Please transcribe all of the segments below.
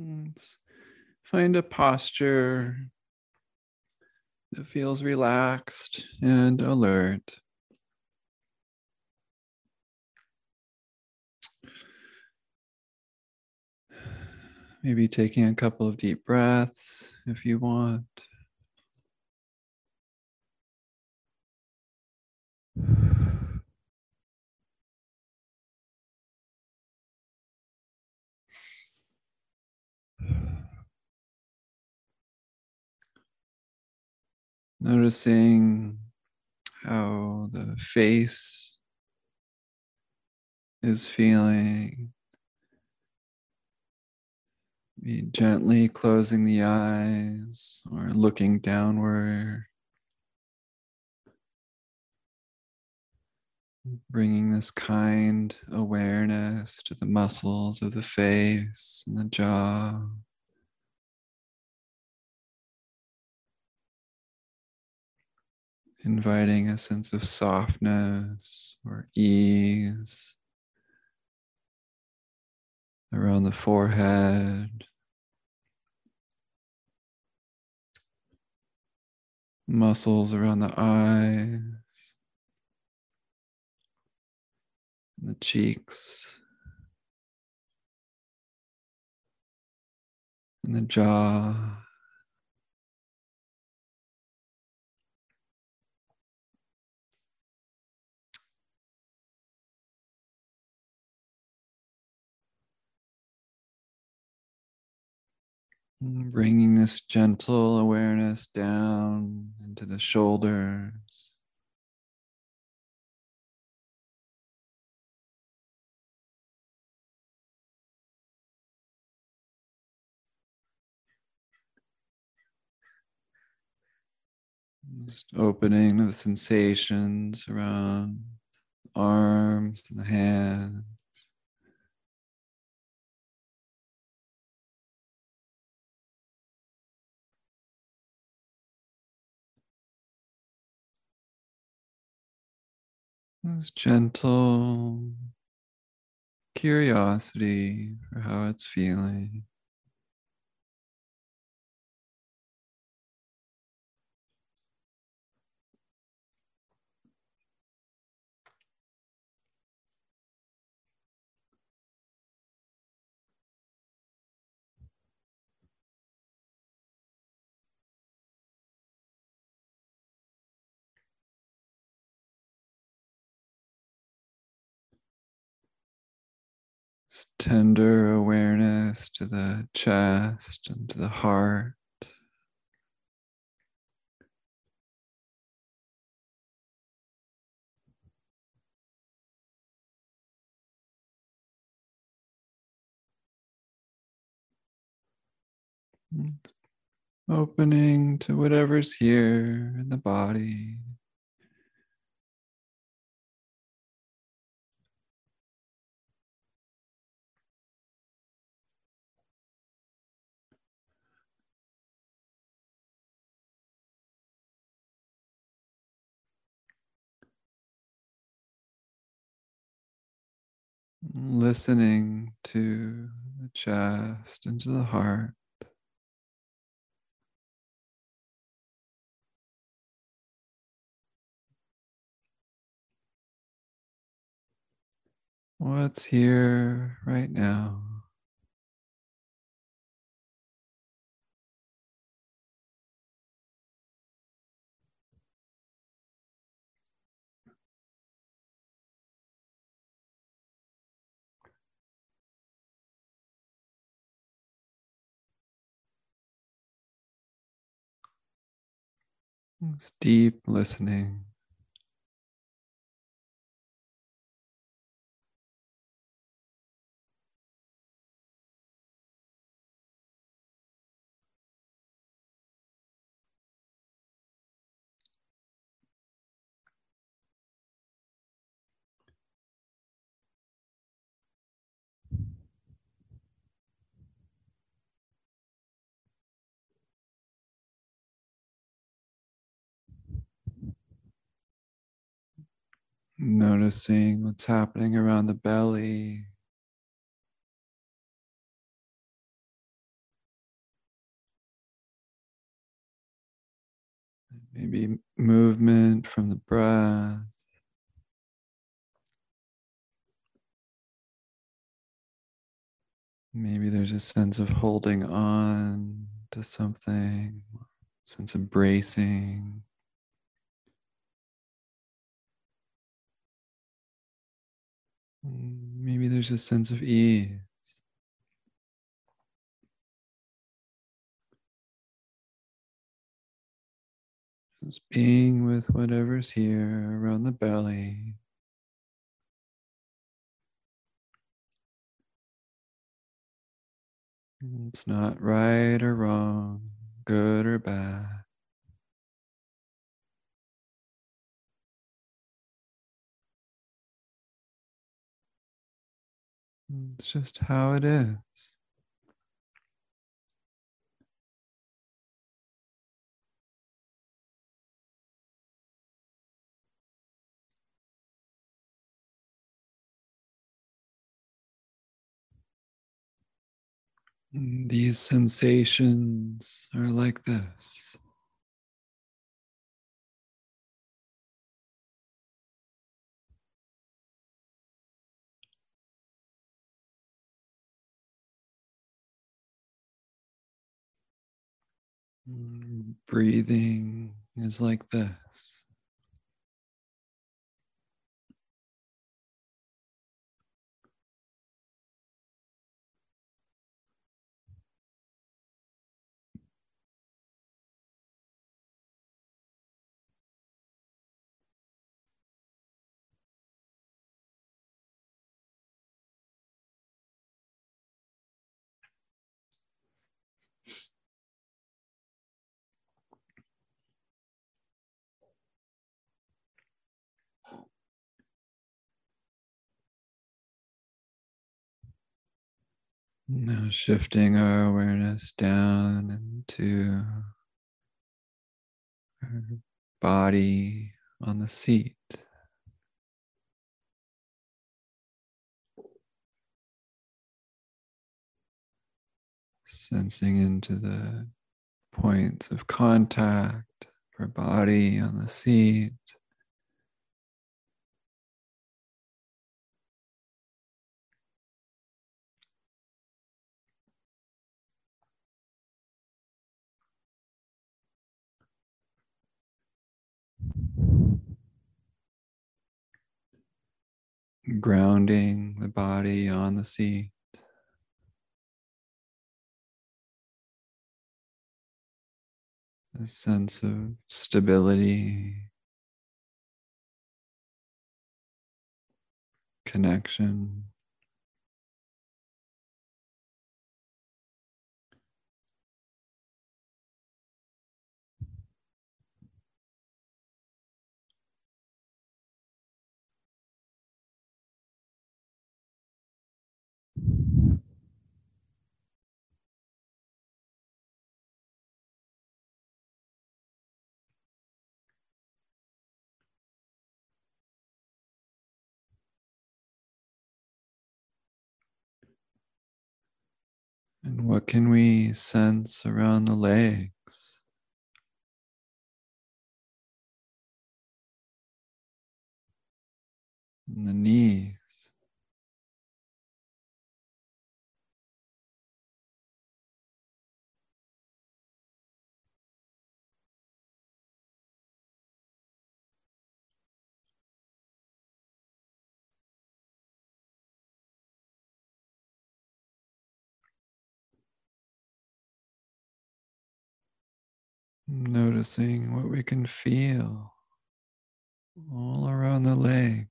Let's find a posture that feels relaxed and alert. Maybe taking a couple of deep breaths if you want. Noticing how the face is feeling. Be gently closing the eyes or looking downward. Bringing this kind awareness to the muscles of the face and the jaw. Inviting a sense of softness or ease around the forehead, muscles around the eyes, and the cheeks, and the jaw. Bringing this gentle awareness down into the shoulders. Just opening to the sensations around the arms and the hands. This gentle curiosity for how it's feeling. This tender awareness to the chest and to the heart. Opening to whatever's here in the body. Listening to the chest and to the heart. What's here right now? It's deep listening. Noticing what's happening around the belly. Maybe movement from the breath. Maybe there's a sense of holding on to something, sense of bracing. Maybe there's a sense of ease. Just being with whatever's here around the belly. It's not right or wrong, good or bad. It's just how it is. These sensations are like this. Breathing is like this. Now shifting our awareness down into our body on the seat. Sensing into the points of contact for body on the seat. Grounding the body on the seat. A sense of stability, connection. And what can we sense around the legs? And the knees? Noticing what we can feel all around the legs.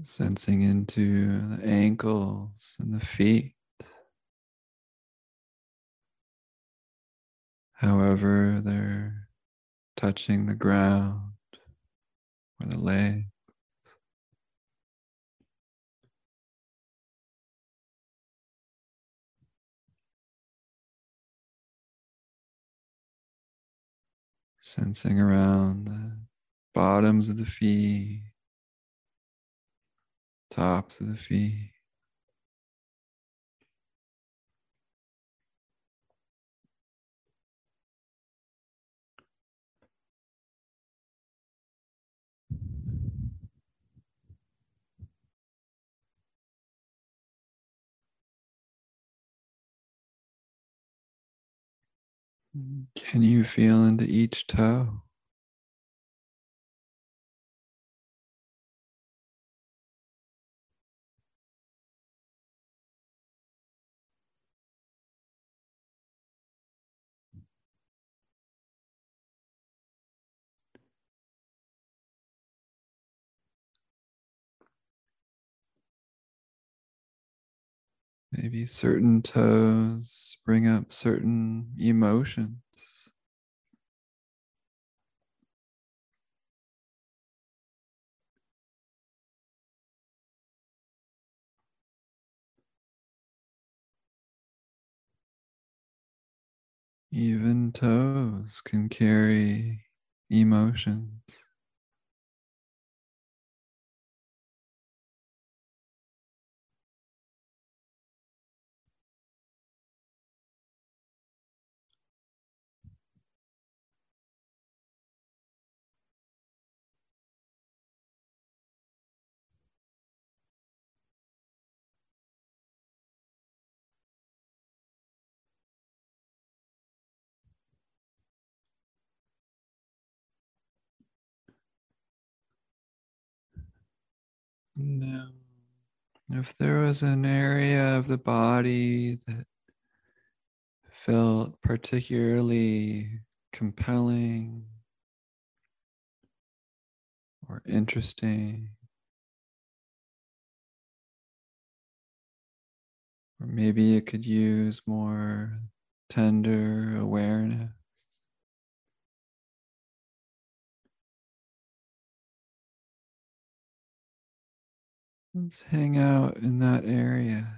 Sensing into the ankles and the feet, however they're touching the ground or the leg. Sensing around the bottoms of the feet, tops of the feet. Can you feel into each toe? Maybe certain toes bring up certain emotions. Even toes can carry emotions. Now, if there was an area of the body that felt particularly compelling or interesting, or maybe it could use more tender awareness, let's hang out in that area.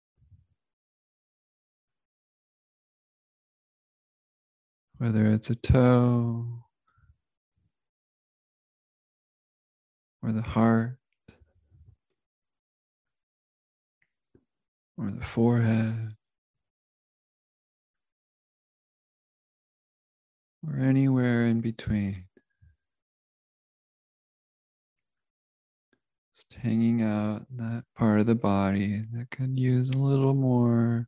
Whether it's a toe or the heart or the forehead or anywhere in between. Just hanging out in that part of the body that could use a little more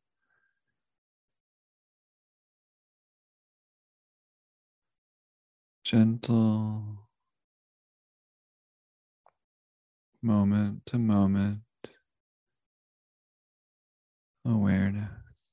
gentle moment to moment awareness.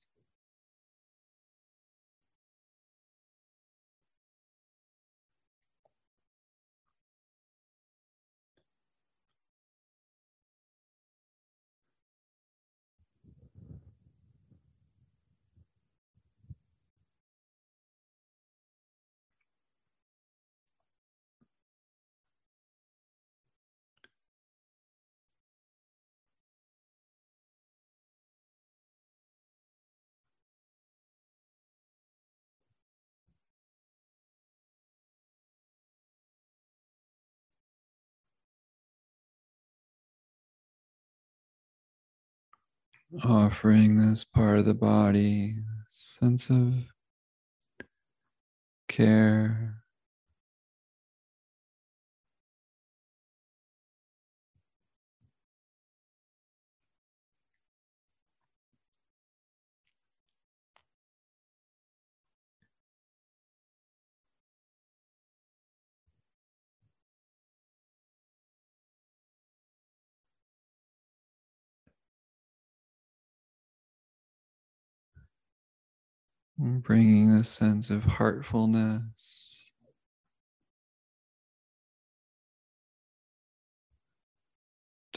Offering this part of the body a sense of care, bringing this sense of heartfulness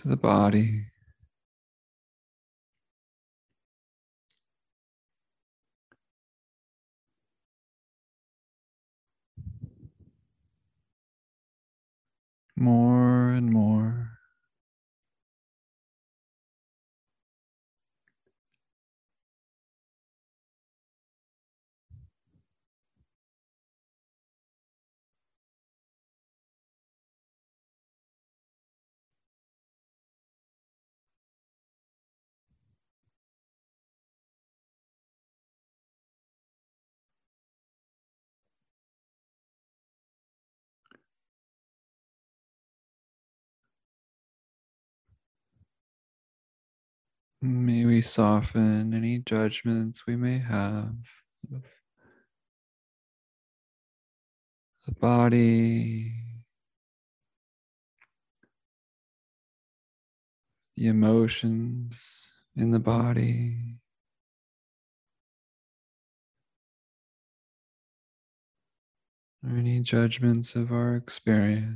to the body. More and more. May we soften any judgments we may have of the body, the emotions in the body, or any judgments of our experience.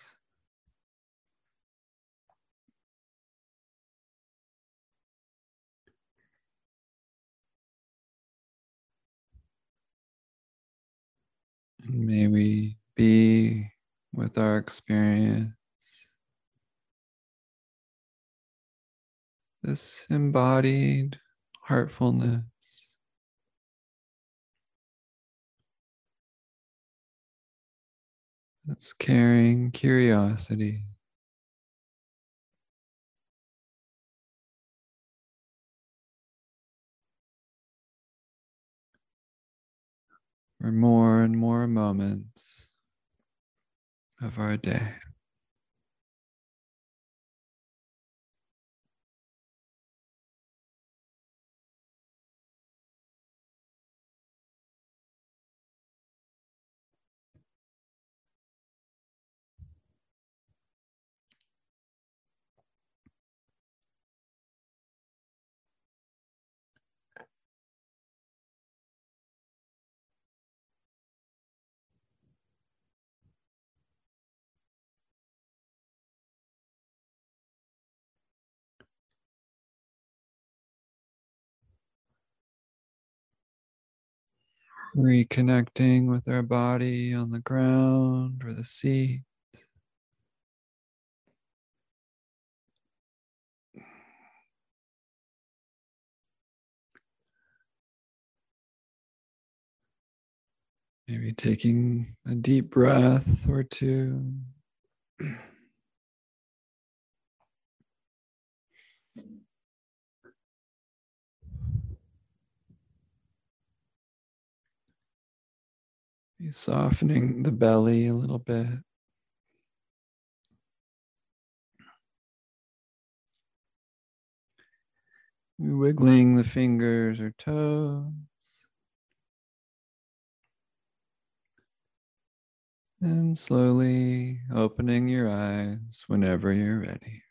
And may we be with our experience, this embodied heartfulness. This caring curiosity. For more and more moments of our day. Reconnecting with our body on the ground or the seat. Maybe taking a deep breath or two. Be softening the belly a little bit. Wiggling the fingers or toes. And slowly opening your eyes whenever you're ready.